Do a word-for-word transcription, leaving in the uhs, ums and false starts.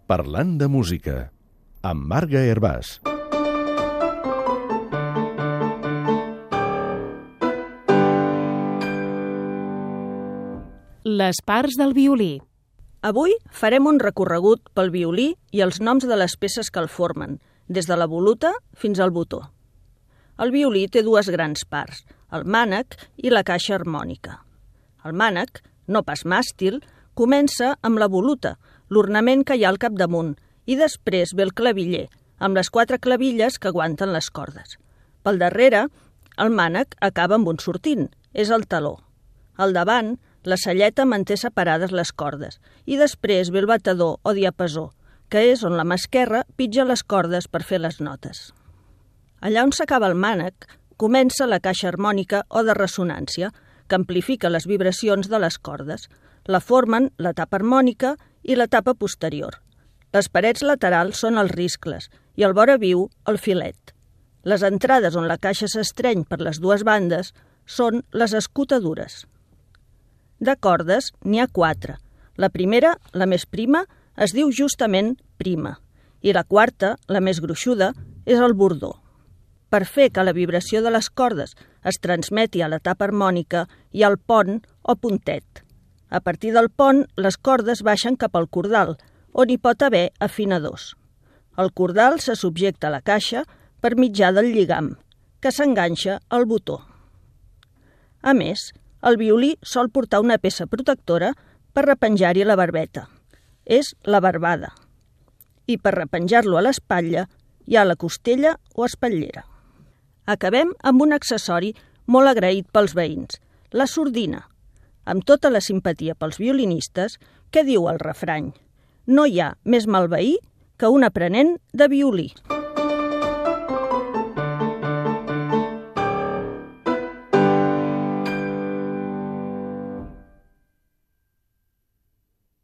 Parlant de música, amb Marga Hervàs. Les parts del violí. Avui farem un recorregut pel violí i els noms de les peces que el formen, des de la voluta fins al botó. El violí té dues grans parts, el mànec i la caixa harmònica. El mànec, no pas màstil, comença amb la voluta, l'ornament que hi ha al capdamunt, i després ve el claviller, amb les quatre clavilles que aguanten les cordes. Pel darrere, el mànec acaba amb un sortint, és el taló. Al davant, la selleta manté separades les cordes, i després ve el batedor o diapasó, que és on la mà esquerra pitja les cordes per fer les notes. Allà on s'acaba el mànec, comença la caixa harmònica o de ressonància, que amplifica les vibracions de les cordes. La formen la tapa harmònica i la tapa posterior. Les parets laterals són els riscles i el vora viu el filet. Les entrades on la caixa s'estreny per les dues bandes són les escotadures. De cordes n'hi ha quatre. La primera, la més prima, es diu justament prima, i la quarta, la més gruixuda, és el bordó. Per fer que la vibració de les cordes es transmeti a la tapa harmònica hi ha el pont o puntet. A partir del pont, les cordes baixen cap al cordal, on hi pot haver afinadors. El cordal se subjecta a la caixa per mitjà del lligam, que s'enganxa al botó. A més, el violí sol portar una peça protectora per repenjar-hi la barbeta. És la barbada. I per repenjar-lo a l'espatlla hi ha la costella o espatllera. Acabem amb un accessori molt agraït pels veïns, la sordina, amb tota la simpatia pels violinistes, que diu el refrany: no hi ha més mal veí que un aprenent de violí.